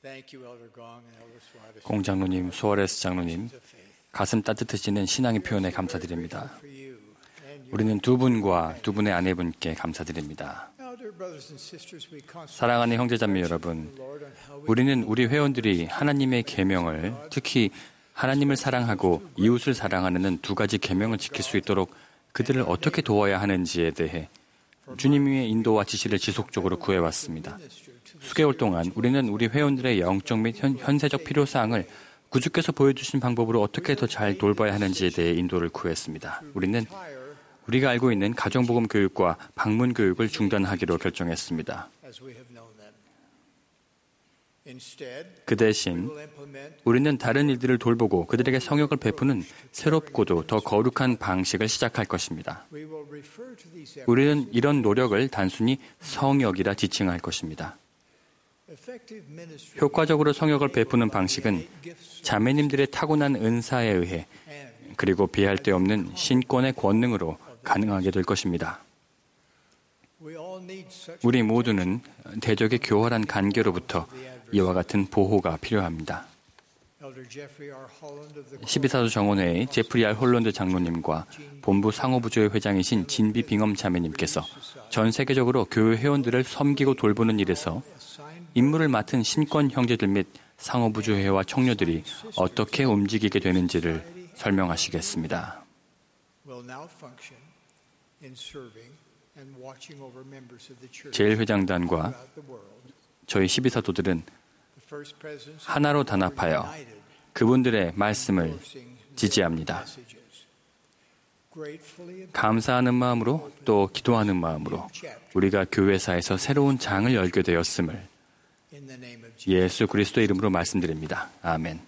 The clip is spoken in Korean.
공 장로님, 수아레스 장로님, 가슴 따뜻해지는 신앙의 표현에 감사드립니다. 우리는 두 분과 두 분의 아내분께 감사드립니다. 사랑하는 형제자매 여러분, 우리는 우리 회원들이 하나님의 계명을, 특히 하나님을 사랑하고 이웃을 사랑하는 두 가지 계명을 지킬 수 있도록 그들을 어떻게 도와야 하는지에 대해 주님의 인도와 지시를 지속적으로 구해왔습니다. 수개월 동안 우리는 우리 회원들의 영적 및 현세적 필요사항을 구주께서 보여주신 방법으로 어떻게 더 잘 돌봐야 하는지에 대해 인도를 구했습니다. 우리는 우리가 알고 있는 가정복음 교육과 방문 교육을 중단하기로 결정했습니다. 그 대신 우리는 다른 일들을 돌보고 그들에게 성역을 베푸는 새롭고도 더 거룩한 방식을 시작할 것입니다. 우리는 이런 노력을 단순히 성역이라 지칭할 것입니다. 효과적으로 성역을 베푸는 방식은 자매님들의 타고난 은사에 의해 그리고 비할 데 없는 신권의 권능으로 가능하게 될 것입니다. 우리 모두는 대적의 교활한 간계로부터 이와 같은 보호가 필요합니다. 12사도 정원회의 제프리 R. 홀런드 장로님과 본부 상호부조회 회장이신 진비 빙엄 자매님께서 전 세계적으로 교회 회원들을 섬기고 돌보는 일에서 임무를 맡은 신권 형제들 및 상호부조회와 청녀들이 어떻게 움직이게 되는지를 설명하시겠습니다. 제1회장단과 저희 12사도들은 하나로 단합하여 그분들의 말씀을 지지합니다. 감사하는 마음으로 또 기도하는 마음으로 우리가 교회사에서 새로운 장을 열게 되었음을 예수 그리스도의 이름으로 말씀드립니다. 아멘.